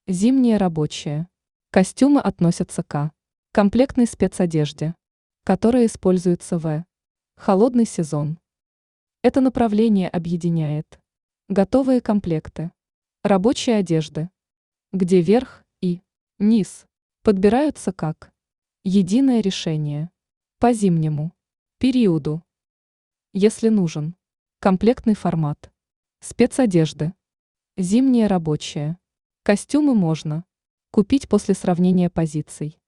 Зимние рабочие. Костюмы относятся к комплектной спецодежде, которая используется в холодный сезон. Это направление объединяет готовые комплекты рабочей одежды, где верх и низ подбираются как единое решение по зимнему периоду. Если нужен комплектный формат спецодежды, зимние рабочие костюмы можно купить после сравнения позиций.